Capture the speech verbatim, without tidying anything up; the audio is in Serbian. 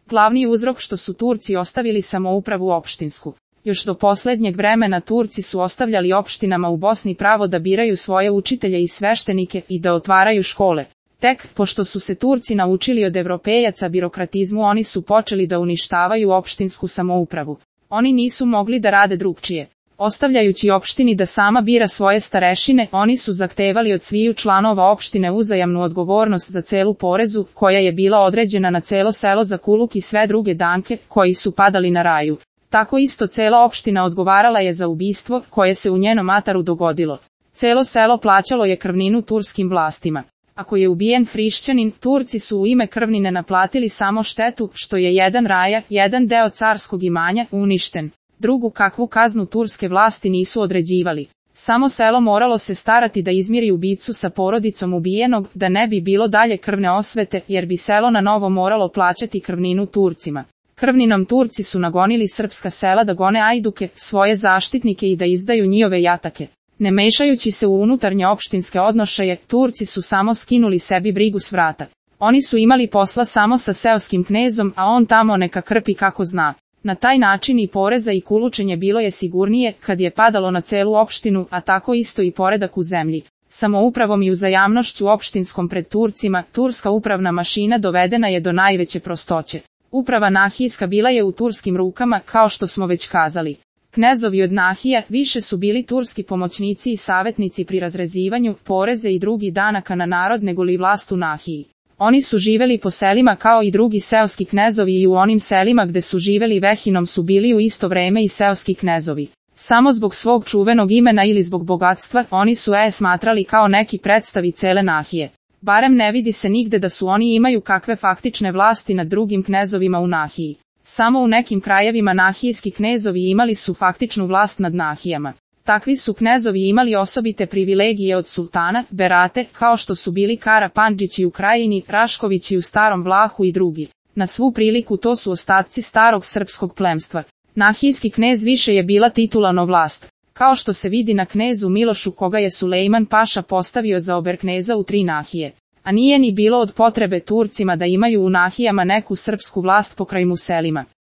Glavni uzrok što su Turci ostavili samoupravu opštinsku. Još do posljednjeg vremena Turci su ostavljali opštinama u Bosni pravo da biraju svoje učitelje i sveštenike i da otvaraju škole. Tek, pošto su se Turci naučili od Evropejaca birokratizmu, oni su počeli da uništavaju opštinsku samoupravu. Oni nisu mogli da rade drugčije. Ostavljajući opštini da sama bira svoje starešine, oni su zahtevali od sviju članova opštine uzajamnu odgovornost za celu porezu, koja je bila određena na celo selo za kuluk i sve druge danke, koji su padali na raju. Tako isto cela opština odgovarala je za ubistvo, koje se u njenom ataru dogodilo. Celo selo plaćalo je krvninu turskim vlastima. Ako je ubijen hrišćanin, Turci su u ime krvnine naplatili samo štetu, što je jedan raja, jedan deo carskog imanja, uništen. Drugu kakvu kaznu turske vlasti nisu određivali. Samo selo moralo se starati da izmiri ubicu sa porodicom ubijenog, da ne bi bilo dalje krvne osvete, jer bi selo na novo moralo plaćati krvninu Turcima. Krvninom Turci su nagonili srpska sela da gone ajduke, svoje zaštitnike i da izdaju njihove jatake. Ne mešajući se u unutarnje opštinske odnošaje, Turci su samo skinuli sebi brigu s vrata. Oni su imali posla samo sa seoskim knezom, a on tamo neka krpi kako zna. Na taj način i poreza i kulučenje bilo je sigurnije, kad je padalo na celu opštinu, a tako isto i poredak u zemlji. Samoupravom i uzajamnošću opštinskom pred Turcima, turska upravna mašina dovedena je do najveće prostoće. Uprava nahijska bila je u turskim rukama, kao što smo već kazali. Knezovi od Nahija više su bili turski pomoćnici i savjetnici pri razrezivanju poreze i drugih danaka na narod nego li vlast u Nahiji. Oni su živeli po selima kao i drugi seoski knezovi i u onim selima gde su živeli vehinom su bili u isto vreme i seoski knezovi. Samo zbog svog čuvenog imena ili zbog bogatstva, oni su je smatrali kao neki predstavi cele Nahije. Barem ne vidi se nigde da su oni imaju kakve faktične vlasti nad drugim knezovima u Nahiji. Samo u nekim krajevima nahijski knezovi imali su faktičnu vlast nad Nahijama. Takvi su knezovi imali osobite privilegije od sultana, berate, kao što su bili Kara Pandžići u Krajini, Raškovići u Starom Vlahu i drugi. Na svu priliku to su ostaci starog srpskog plemstva. Nahijski knez više je bila titulano vlast. Kao što se vidi na knezu Milošu koga je Sulejman Paša postavio za oberkneza u tri Nahije. A nije ni bilo od potrebe Turcima da imaju u Nahijama neku srpsku vlast pokraj mu selima.